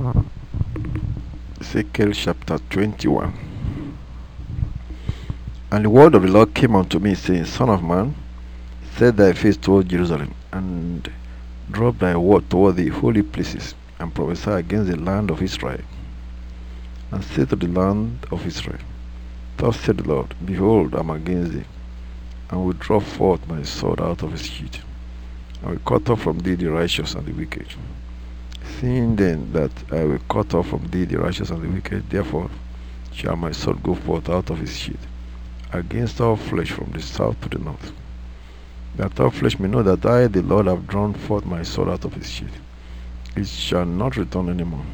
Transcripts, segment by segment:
Ezekiel chapter 21. And the word of the Lord came unto me, saying, Son of man, set thy face toward Jerusalem, and drop thy word toward the holy places, and prophesy against the land of Israel. And say to the land of Israel, Thus said the Lord, Behold, I am against thee, and will draw forth my sword out of his sheath, and will cut off from thee the righteous and the wicked. Seeing then that I will cut off from thee the righteous and the wicked, therefore shall my sword go forth out of his sheath, against all flesh from the south to the north, that all flesh may know that I, the Lord, have drawn forth my sword out of his sheath. It shall not return any more.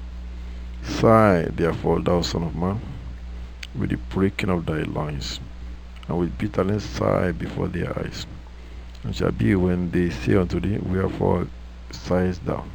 Sigh, therefore, thou son of man, with the breaking of thy loins, and with bitterness sigh before their eyes. And shall be when they say unto thee, Wherefore sighest thou?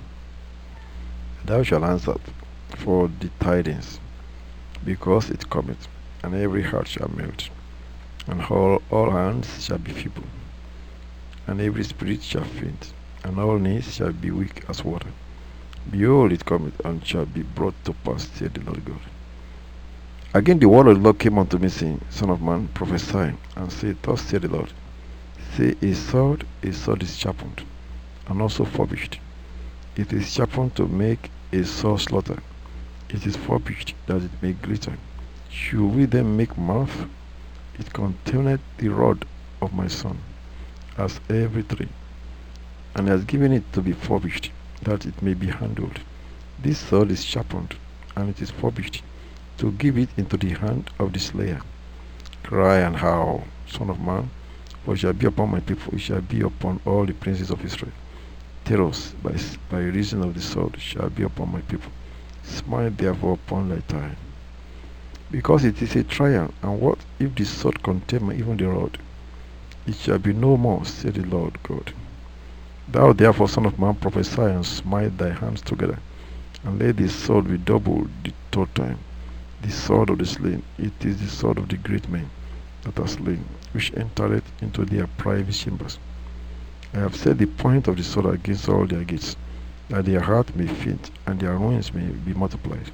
Thou shalt answer for the tidings, because it cometh, and every heart shall melt, and all hands shall be feeble, and every spirit shall faint, and all knees shall be weak as water. Behold, it cometh, and shall be brought to pass, said the Lord God. Again the word of the Lord came unto me, saying, Son of man, prophesy, and say, Thus said the Lord, Say, a sword is sharpened, and also furbished. It is sharpened to make a sore slaughter. It is furbished that it may glitter. Should we then make mirth? It containeth the rod of my son, as every tree, and has given it to be furbished, that it may be handled. This sword is sharpened, and it is furbished, to give it into the hand of the slayer. Cry and howl, Son of man, for it shall be upon my people, it shall be upon all the princes of Israel. Terrors by reason of the sword shall be upon my people. Smite therefore upon thy thigh, because it is a trial. And what if the sword contain even the rod? It shall be no more, said the Lord God. Thou therefore, son of man, prophesy, and smite thy hands together, and let the sword be doubled the third time. The sword of the slain, it is the sword of the great men that are slain, which entereth into their private chambers. I have set the point of the sword against all their gates, that their heart may faint, and their ruins may be multiplied.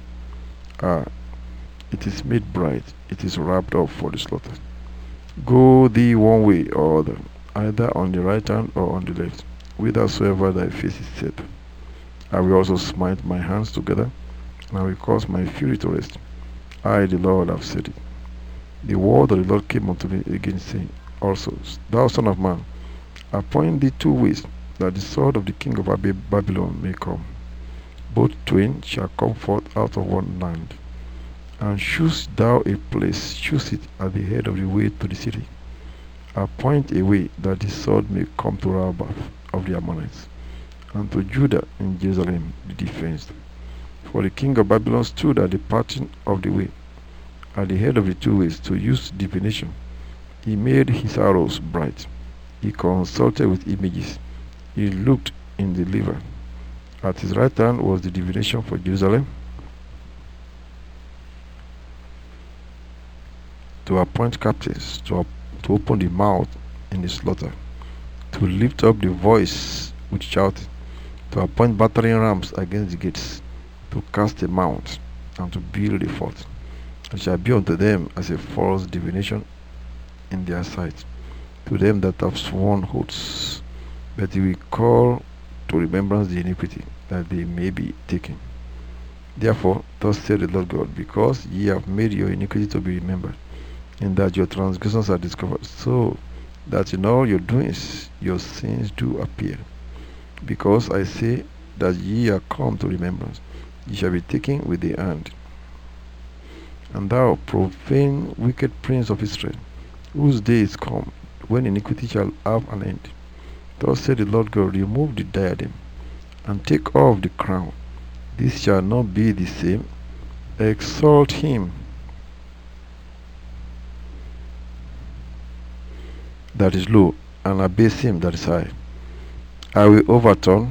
It is made bright, it is wrapped up for the slaughter. Go thee one way or other, either on the right hand or on the left, whithersoever thy face is set. I will also smite my hands together, and I will cause my fury to rest. I, the Lord, have said it. The word of the Lord came unto me again, saying, Also, thou son of man, appoint thee 2 ways, that the sword of the king of Babylon may come. Both twain shall come forth out of one land. And choose thou a place, choose it at the head of the way to the city. Appoint a way, that the sword may come to Rabbah of the Ammonites, and to Judah in Jerusalem the defense. For the king of Babylon stood at the parting of the way, at the head of the 2 ways, to use divination. He made his arrows bright. He consulted with images. He looked in the liver. At his right hand was the divination for Jerusalem, to appoint captains, to open the mouth in the slaughter, to lift up the voice with shouting, to appoint battering rams against the gates, to cast a mount, and to build a fort. It shall be unto them as a false divination in their sight, to them that have sworn oaths, but he will call to remembrance the iniquity, that they may be taken. Therefore, thus said the Lord God, because ye have made your iniquity to be remembered, in that your transgressions are discovered, so that in all your doings your sins do appear. Because I say that ye are come to remembrance, ye shall be taken with the hand. And thou, profane, wicked prince of Israel, whose day is come, when iniquity shall have an end. Thus said the Lord God, remove the diadem, and take off the crown. This shall not be the same. Exalt him that is low, and abase him that is high. I will overturn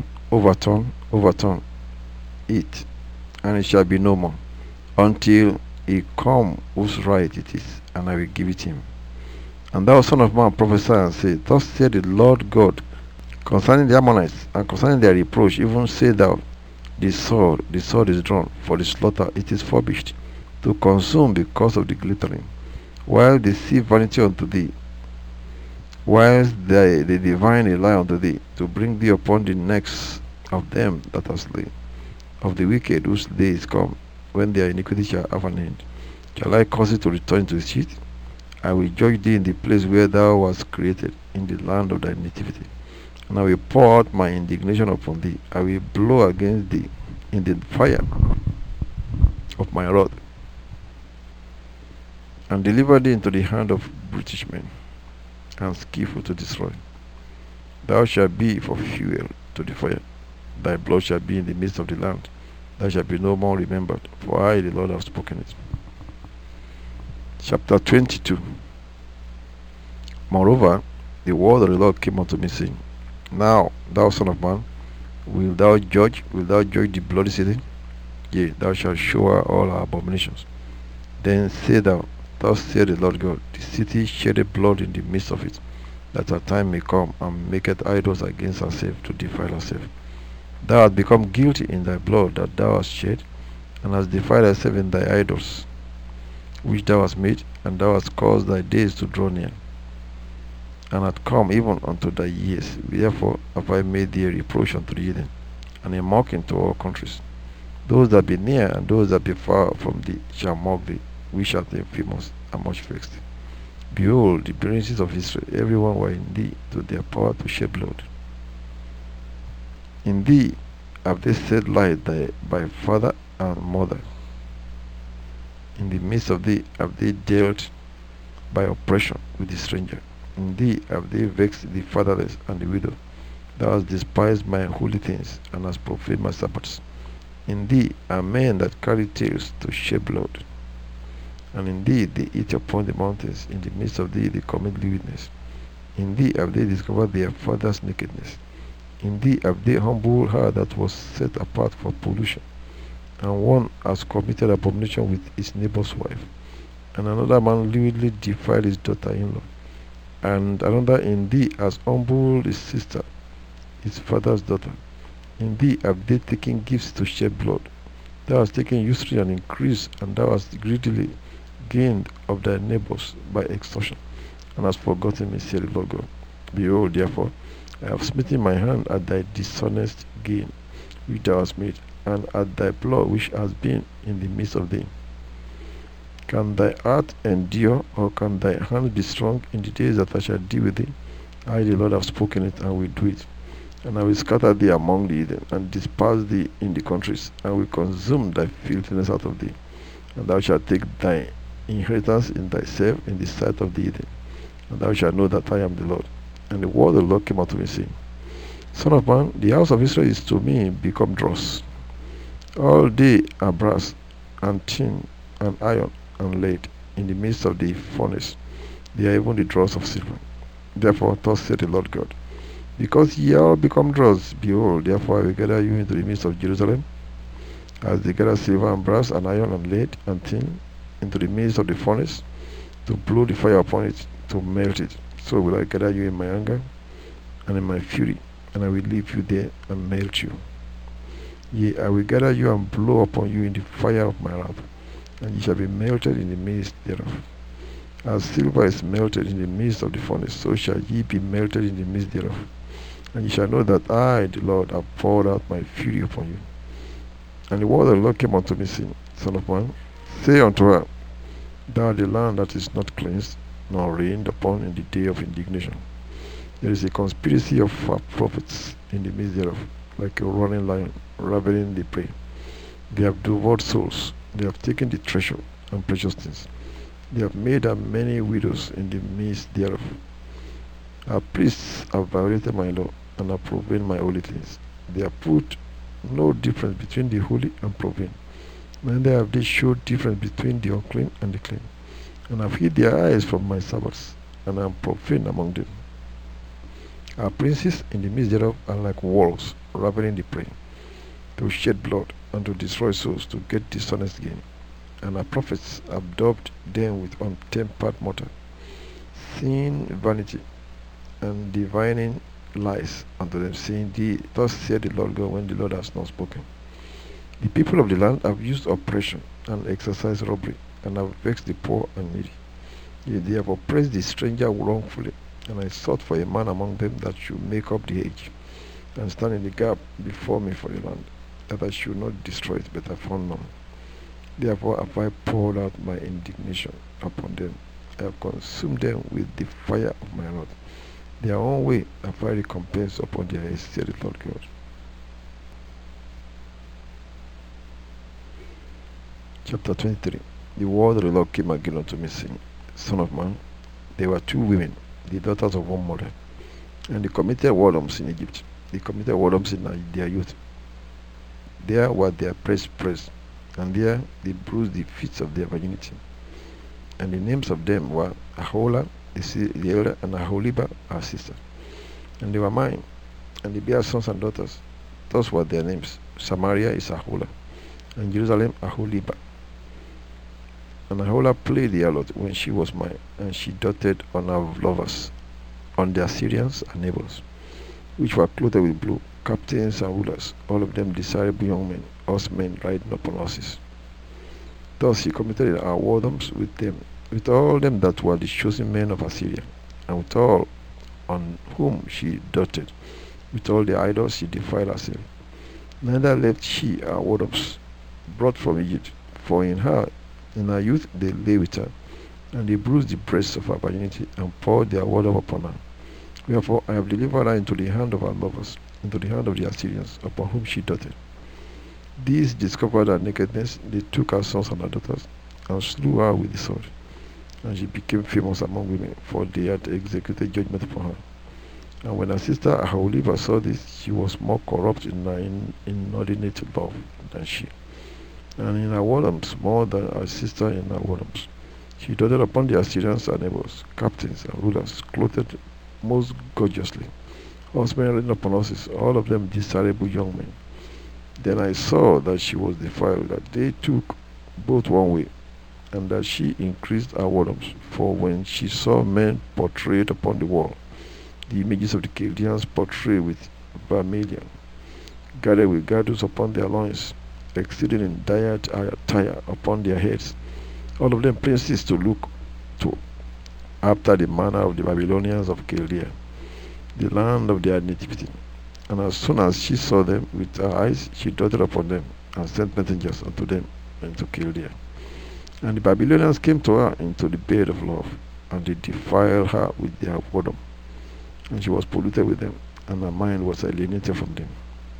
it, and it shall be no more, until he come whose right it is, and I will give it him. And thou, son of man, prophesy and say, Thus said the Lord God concerning the Ammonites, and concerning their reproach, even say thou, The sword is drawn for the slaughter, it is furbished, to consume because of the glittering. While they see vanity unto thee, whilst they divine a lie unto thee, to bring thee upon the necks of them that are slain, of the wicked whose day is come, when their iniquity shall have an end. Shall I cause it to return to its sheath? I will judge thee in the place where thou wast created, in the land of thy nativity. And I will pour out my indignation upon thee. I will blow against thee in the fire of my wrath, and deliver thee into the hand of brutish men, and skillful to destroy. Thou shalt be for fuel to the fire. Thy blood shall be in the midst of the land. Thou shalt be no more remembered, for I, the Lord, have spoken it. Chapter 22. Moreover, the word of the Lord came unto me, saying, Now, thou son of man, wilt thou judge the bloody city? Yea, thou shalt show her all her abominations. Then say thou, Thus saith the Lord God, the city sheddeth blood in the midst of it, that her time may come, and maketh idols against herself to defile herself. Thou hast become guilty in thy blood that thou hast shed, and hast defiled thyself in thy idols, which thou hast made, and thou hast caused thy days to draw near, and hast come even unto thy years. Therefore have I made thee a reproach unto the heathen, and a mocking to all countries. Those that be near and those that be far from thee shall mock thee, which art infamous and much vexed. Behold, the princes of Israel, every one were in thee to their power to shed blood. In thee have they said lie by father and mother. In the midst of thee have they dealt by oppression with the stranger. In thee have they vexed the fatherless and the widow. Thou hast despised my holy things, and hast profaned my Sabbaths. In thee are men that carry tales to shed blood. And in thee they eat upon the mountains. In the midst of thee they commit lewdness. In thee have they discovered their father's nakedness. In thee have they humbled her that was set apart for pollution. And one has committed abomination with his neighbor's wife. And another man lewdly defiled his daughter-in-law. And another in thee has humbled his sister, his father's daughter. In thee have they taken gifts to shed blood. Thou hast taken usury and increase, and thou hast greedily gained of thy neighbors by extortion, and hast forgotten me, saith the Lord God. Behold, therefore, I have smitten my hand at thy dishonest gain which thou hast made, and at thy blood which has been in the midst of thee. Can thy heart endure, or can thy hand be strong in the days that I shall deal with thee? I, the Lord, have spoken it, and will do it. And I will scatter thee among the heathen, and disperse thee in the countries, and will consume thy filthiness out of thee. And thou shalt take thy inheritance in thyself in the sight of the heathen, and thou shalt know that I am the Lord. And the word of the Lord came unto me, saying, Son of man, the house of Israel is to me become dross. All they are brass, and tin, and iron, and lead, in the midst of the furnace. They are even the dross of silver. Therefore, thus saith the Lord God, because ye are all become dross, behold, therefore I will gather you into the midst of Jerusalem, as they gather silver and brass and iron and lead and tin into the midst of the furnace, to blow the fire upon it, to melt it. So will I gather you in my anger and in my fury, and I will leave you there and melt you. Yea, I will gather you and blow upon you in the fire of my wrath, and ye shall be melted in the midst thereof. As silver is melted in the midst of the furnace, so shall ye be melted in the midst thereof. And ye shall know that I, the Lord, have poured out my fury upon you. And the word of the Lord came unto me, saying, Son of man, say unto her, Thou art the land that is not cleansed, nor rained upon in the day of indignation. There is a conspiracy of prophets in the midst thereof, like a roaring lion, ravening the prey. They have devoured souls, they have taken the treasure and precious things. They have made her many widows in the midst thereof. Our priests have violated my law, and have profaned my holy things. They have put no difference between the holy and profane, neither have they showed difference between the unclean and the clean, and have hid their eyes from my Sabbaths, and I am profane among them. Our princes in the midst thereof are like wolves, ravening the prey, to shed blood, and to destroy souls, to get dishonest gain. And our prophets have daubed them with untempered mortar, seeing vanity, and divining lies unto them, saying, Thus saith the Lord God, when the Lord has not spoken. The people of the land have used oppression and exercised robbery, and have vexed the poor and needy. Yea, they have oppressed the stranger wrongfully, and I sought for a man among them that should make up the hedge, and stand in the gap before me for the land, that I should not destroy it, but I found none. Therefore have I poured out my indignation upon them. I have consumed them with the fire of my wrath. Their own way have I recompensed upon their heads, said the Lord God. Chapter 23. The word of the Lord came again unto me, saying, Son of man, there were two women, the daughters of one mother, and they committed whoredoms in Egypt. They committed whoredoms in their youth. There were their breasts pressed, and there they bruised the feet of their virginity. And the names of them were Aholah, the elder, and Aholiba, our sister. And they were mine, and they bare sons and daughters. Thus were their names. Samaria is Aholah, and Jerusalem Aholiba. And Aholah played the harlot when she was mine, and she doted on her lovers, on the Assyrians and neighbors, which were clothed with blue, captains and rulers, all of them desirable young men, horsemen riding upon horses. Thus she committed her whoredoms with them, with all them that were the chosen men of Assyria, and with all on whom she doted. With all the idols she defiled herself. Neither left she her whoredoms brought from Egypt, for in her youth they lay with her, and they bruised the breasts of her virginity, and poured their whoredom upon her. Wherefore I have delivered her into the hand of her lovers, into the hand of the Assyrians, upon whom she doted. These discovered her nakedness, they took her sons and her daughters, and slew her with the sword. And she became famous among women, for they had executed judgment upon her. And when her sister Aholiba saw this, she was more corrupt in her inordinate love than she, and in her whoredoms more than her sister in her whoredoms. She doted upon the Assyrians and neighbors, captains and rulers, clothed most gorgeously, horsemen riding upon horses, all of them desirable young men. Then I saw that she was defiled, that they took both one way, and that she increased her whoredoms. For when she saw men portrayed upon the wall, the images of the Chaldeans portrayed with vermilion, girded with girdles upon their loins, exceeding in dyed attire upon their heads, all of them princes to look to, after the manner of the Babylonians of Chaldea, the land of their nativity. And as soon as she saw them with her eyes, she doted upon them, and sent messengers unto them into Chaldea. And the Babylonians came to her into the bed of love, and they defiled her with their whoredom. And she was polluted with them, and her mind was alienated from them.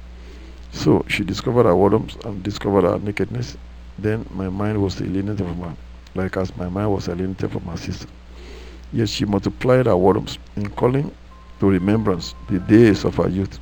So she discovered her whoredoms and discovered her nakedness. Then my mind was alienated from her, like as my mind was alienated from her sister. Yet she multiplied her whoredoms, in calling to remembrance the days of her youth.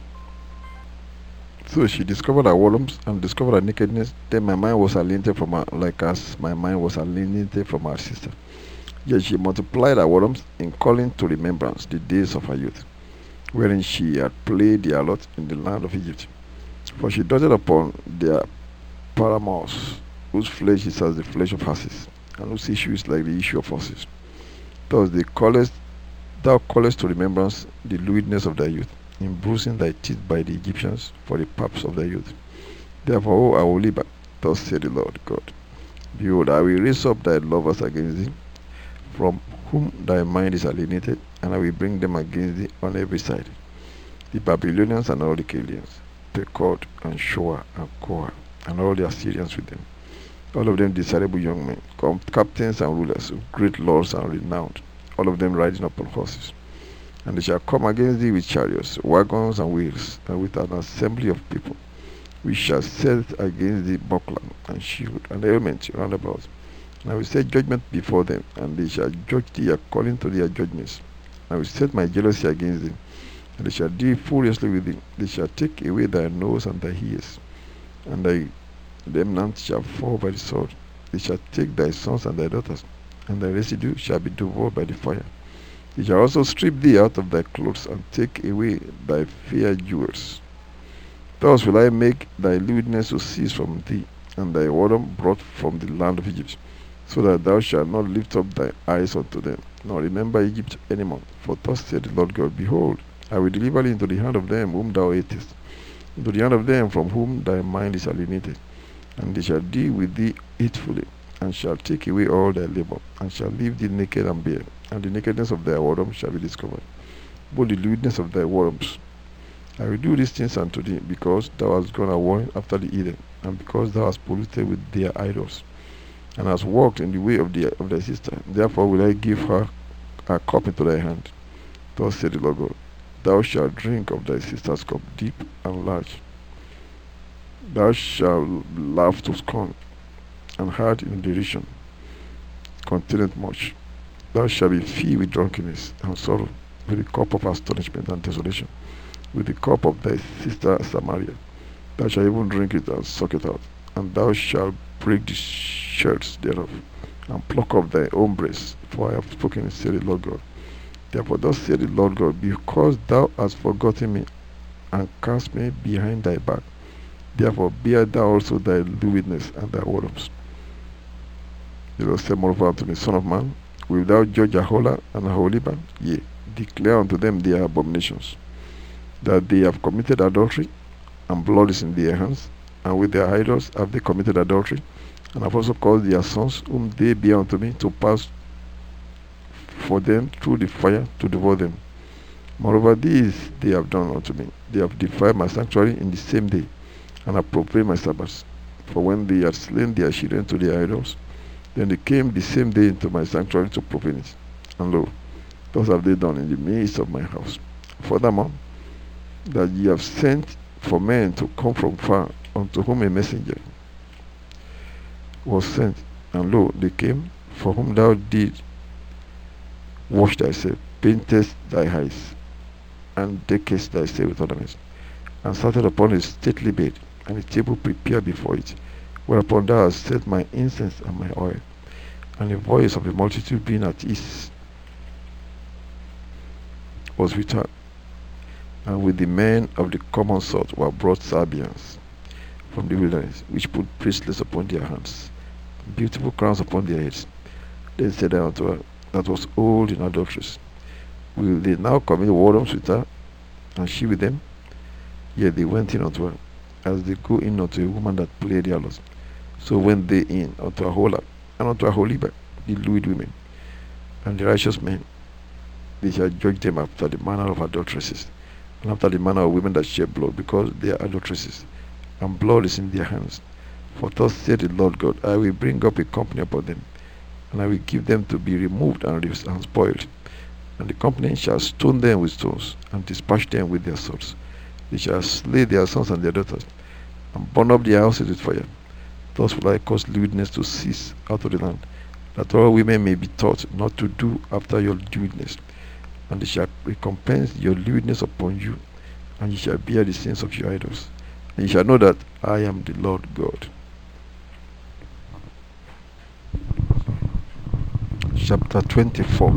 So she discovered her whoredoms and discovered her nakedness. Then my mind was alienated from her, like as my mind was alienated from her sister. Yet she multiplied her whoredoms, in calling to remembrance the days of her youth, wherein she had played the harlot in the land of Egypt. For she doted upon their paramours, whose flesh is as the flesh of asses, and whose issue is like the issue of horses. Thus thou callest to remembrance the lewdness of thy youth, in bruising thy teeth by the Egyptians for the paps of thy youth. Therefore, O Aholiba, thus said the Lord God, behold, I will raise up thy lovers against thee, from whom thy mind is alienated, and I will bring them against thee on every side, the Babylonians and all the Chaldeans, Pekod and Shoa and Koa, and all the Assyrians with them, all of them desirable young men, captains and rulers, of great lords and renowned, all of them riding upon horses. And they shall come against thee with chariots, wagons, and wheels, and with an assembly of people, which shall set against thee buckler and shield and helmet round about. And I will set judgment before them, and they shall judge thee according to their judgments. I will set my jealousy against thee, and they shall deal furiously with thee. They shall take away thy nose and thy ears, and thy remnant shall fall by the sword. They shall take thy sons and thy daughters, and thy residue shall be devoured by the fire. They shall also strip thee out of thy clothes, and take away thy fair jewels. Thus will I make thy lewdness to cease from thee, and thy whoredom brought from the land of Egypt, so that thou shalt not lift up thy eyes unto them, nor remember Egypt any more. For thus said the Lord God, behold, I will deliver thee into the hand of them whom thou hatest, into the hand of them from whom thy mind is alienated. and they shall deal with thee hatefully, and shall take away all thy labor, and shall leave thee naked and bare, and the nakedness of thy whoredoms shall be discovered, both the lewdness of thy whoredoms. I will do these things unto thee, because thou hast gone a warring after the heathen, and because thou hast polluted with their idols, and hast walked in the way of thy sister. Therefore will I give her a cup into thy hand. Thus said the Lord God, thou shalt drink of thy sister's cup deep and large. Thou shalt laugh to scorn, and heart in derision containeth much. Thou shalt be filled with drunkenness and sorrow, with the cup of astonishment and desolation, with the cup of thy sister Samaria. Thou shalt even drink it and suck it out, and thou shalt break the sherds thereof, and pluck off thy own breasts, for I have spoken, said the Lord God. Therefore thus said the Lord God, because thou hast forgotten me, and cast me behind thy back, therefore bear thou also thy lewdness and thy whoredoms. The Lord said moreover unto me, Son of man, wilt thou judge Aholah and Aholiba? Yea, declare unto them their abominations, that they have committed adultery, and blood is in their hands, and with their idols have they committed adultery, and have also caused their sons, whom they bear unto me, to pass for them through the fire to devour them. Moreover, these they have done unto me. They have defiled my sanctuary in the same day, and have profaned my Sabbaths. For when they had slain their children to their idols, then they came the same day into my sanctuary to profane it. And lo, thus have they done in the midst of my house. Furthermore, that ye have sent for men to come from far, unto whom a messenger was sent, and lo, they came, for whom thou didst wash thyself, paintest thy eyes, and deckest thyself with ornaments, and started upon a stately bed, and a table prepared before it, whereupon thou hast set my incense and my oil, and the voice of the multitude being at ease was with her. And with the men of the common sort were brought Sabians from the wilderness, which put bracelets upon their hands, beautiful crowns upon their heads. Then said I unto her, that was old in adulteries, will they now commit whoredoms with her, and she with them? Yet they went in unto her, as they go in unto a woman that played their lust. So went they in unto Aholah, and unto Aholiba, the lewd women, and the righteous men. They shall judge them after the manner of adulteresses, and after the manner of women that shed blood, because they are adulteresses, and blood is in their hands. For thus said the Lord God, I will bring up a company upon them, and I will give them to be removed and spoiled. And the company shall stone them with stones, and dispatch them with their swords. They shall slay their sons and their daughters, and burn up their houses with fire. Thus will I cause lewdness to cease out of the land, that all women may be taught not to do after your lewdness. And they shall recompense your lewdness upon you, and ye shall bear the sins of your idols. And ye shall know that I am the Lord God. Chapter 24.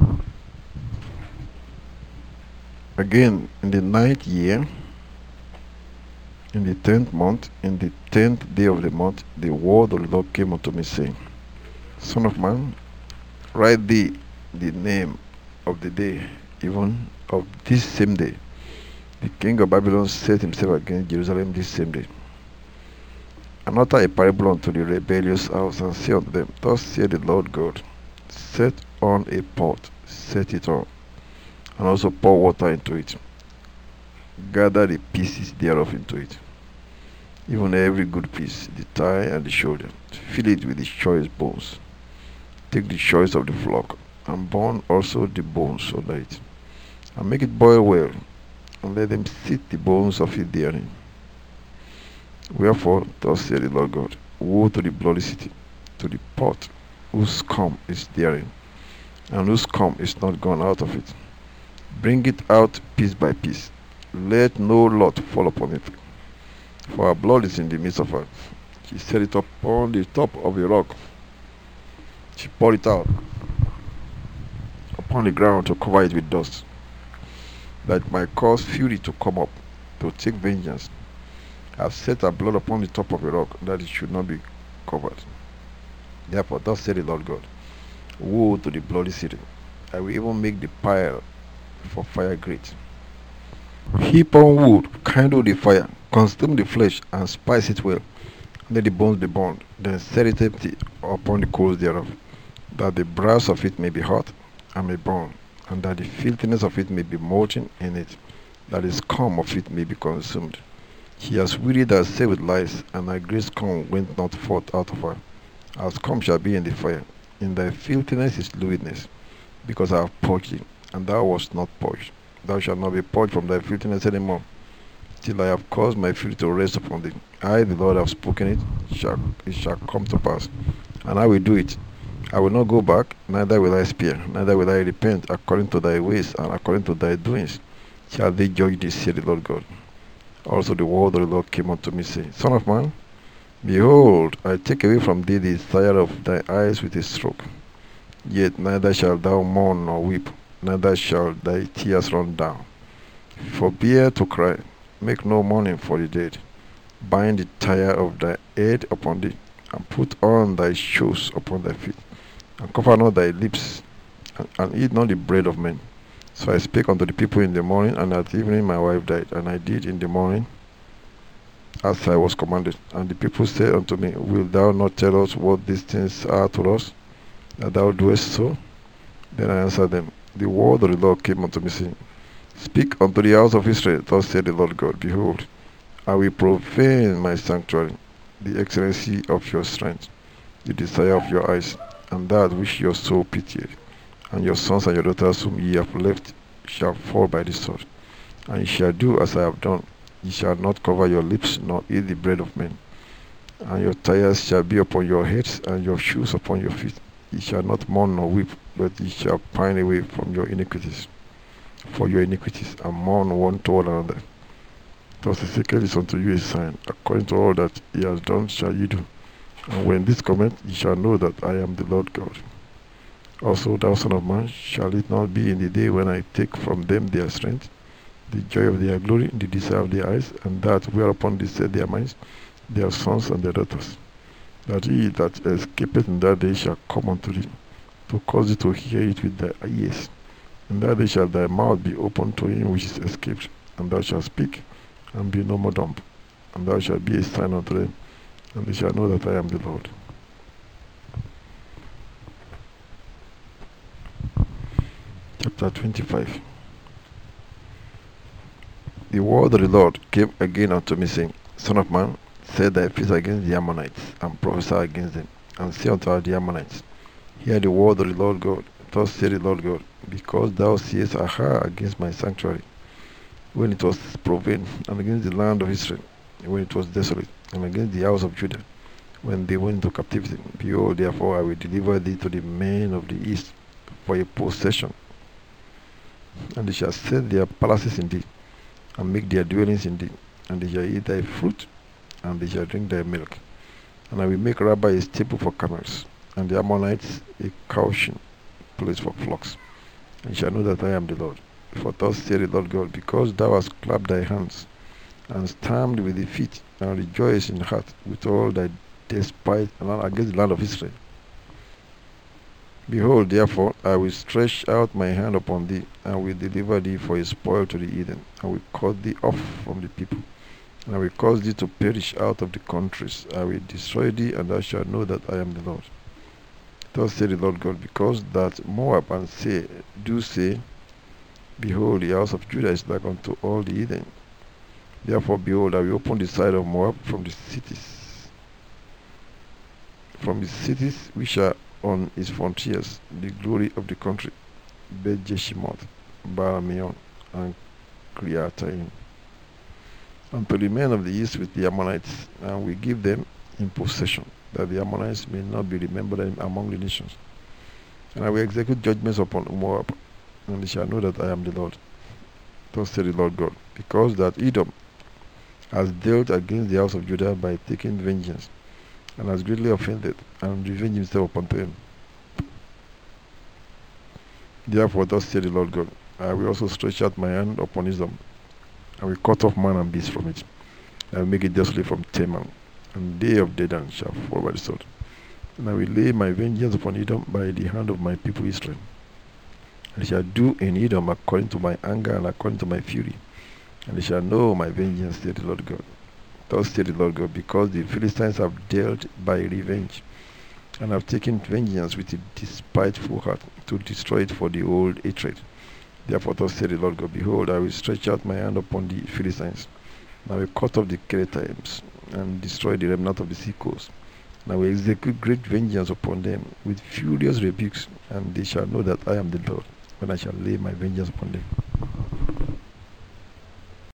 Again, in the 9th year, in the 10th month, in the 10th day of the month, the word of the Lord came unto me, saying, Son of man, write thee the name of the day, even of this same day. The king of Babylon set himself against Jerusalem this same day, and utter a parable unto the rebellious house, and say unto them, Thus saith the Lord God, set on a pot, set it on, and also pour water into it. Gather the pieces thereof into it, even every good piece, the thigh and the shoulder. Fill it with the choice bones. Take the choice of the flock, and burn also the bones under it, and make it boil well, and let them sit the bones of it therein. Wherefore, thus saith the Lord God, woe to the bloody city, to the pot whose scum is therein, and whose scum is not gone out of it. Bring it out piece by piece, let no lot fall upon it, for her blood is in the midst of her. She set it up on the top of a rock. She poured it out upon the ground to cover it with dust, that it might cause fury to come up, to take vengeance. I have set her blood upon the top of a rock, that it should not be covered. Therefore, thus said the Lord God, woe to the bloody city! I will even make the pile for fire great. Heap on wood, kindle the fire, consume the flesh, and spice it well, let the bones be burned, then set it empty upon the coals thereof, that the brass of it may be hot, and may burn, and that the filthiness of it may be molten in it, that the scum of it may be consumed. She has wearied herself with lies, and her great scum went not forth out of her. Her scum shall be in the fire. In thy filthiness is lewdness, because I have purged thee, and thou wast not purged. Thou shalt not be purged from thy filthiness any more, till I have caused my fury to rest upon thee. I, the Lord, have spoken it, it shall come to pass, and I will do it. I will not go back, neither will I spare, neither will I repent. According to thy ways and according to thy doings shall they judge thee, saith the Lord God. Also the word of the Lord came unto me, saying, Son of man, behold, I take away from thee the desire of thy eyes with a stroke. Yet neither shalt thou mourn nor weep, neither shall thy tears run down. Forbear to cry, make no mourning for the dead. Bind the tire of thy head upon thee, and put on thy shoes upon thy feet, and cover not thy lips, and eat not the bread of men. So I spake unto the people in the morning, and at evening my wife died, and I did in the morning as I was commanded. And the people said unto me, Wilt thou not tell us what these things are to us, that thou doest so? Then I answered them, The word of the Lord came unto me, saying, Speak unto the house of Israel, thus said the Lord God, Behold, I will profane my sanctuary, the excellency of your strength, the desire of your eyes, and that which your soul pitied. And your sons and your daughters whom ye have left shall fall by the sword. And ye shall do as I have done. Ye shall not cover your lips, nor eat the bread of men. And your tires shall be upon your heads, and your shoes upon your feet. Ye shall not mourn nor weep, but ye shall pine away from your iniquities, for your iniquities, and mourn one toward another. Thus Ezekiel is unto you a sign. According to all that he has done shall ye do. And when this cometh, ye shall know that I am the Lord God. Also, thou son of man, shall it not be in the day when I take from them their strength, the joy of their glory, the desire of their eyes, and that whereupon they set their minds, their sons and their daughters, that he that escapeth in that day shall come unto thee, to cause thee to hear it with thy ears. In that day shall thy mouth be open to him which is escaped, and thou shalt speak, and be no more dumb. And thou shalt be a sign unto them, and they shall know that I am the Lord. Chapter 25. The word of the Lord came again unto me, saying, Son of man, set thy face against the Ammonites, and prophesy against them, and say unto the Ammonites, Hear the word of the Lord God. Thus saith the Lord God, because thou seest Aha against my sanctuary, when it was profaned, and against the land of Israel, when it was desolate, and against the house of Judah, when they went into captivity. Behold, therefore I will deliver thee to the men of the east for a possession, and they shall set their palaces in thee, and make their dwellings in thee, and they shall eat thy fruit, and they shall drink thy milk. And I will make Rabbah a staple for camels, and the Ammonites a couching place for flocks. And you shall know that I am the Lord. For thus saith the Lord God, because thou hast clapped thy hands, and stamped with the feet, and rejoiced in heart with all thy despite against the land of Israel. Behold, therefore, I will stretch out my hand upon thee, and will deliver thee for a spoil to the heathen, and will cut thee off from the people, and I will cause thee to perish out of the countries. I will destroy thee, and thou shalt know that I am the Lord. Thus saith the Lord God, because that Moab and Seir do say, Behold, the house of Judah is like unto all the heathen. Therefore, behold, I will open the side of Moab from the cities which are on his frontiers, the glory of the country, Bet Jeshimoth, Baal-meon, and Kiriataim, unto the men of the east with the Ammonites, and we give them in possession, that the Ammonites may not be remembered among the nations. And I will execute judgments upon Moab, and they shall know that I am the Lord. Thus said the Lord God, because that Edom has dealt against the house of Judah by taking vengeance, and has greatly offended, and revenged himself upon them. Therefore thus said the Lord God, I will also stretch out my hand upon Edom, I will cut off man and beast from it, I will make it desolate from Teman, and they of Dedan shall fall by the sword. And I will lay my vengeance upon Edom by the hand of my people Israel. And they shall do in Edom according to my anger and according to my fury, and they shall know my vengeance, saith the Lord God. Thus said the Lord God, because the Philistines have dealt by revenge, and have taken vengeance with a despiteful heart, to destroy it for the old hatred. Therefore thus said the Lord God, behold, I will stretch out my hand upon the Philistines, and I will cut off the Kerethites, and destroy the remnant of the sea coast. And I will execute great vengeance upon them with furious rebukes, and they shall know that I am the Lord, when I shall lay my vengeance upon them.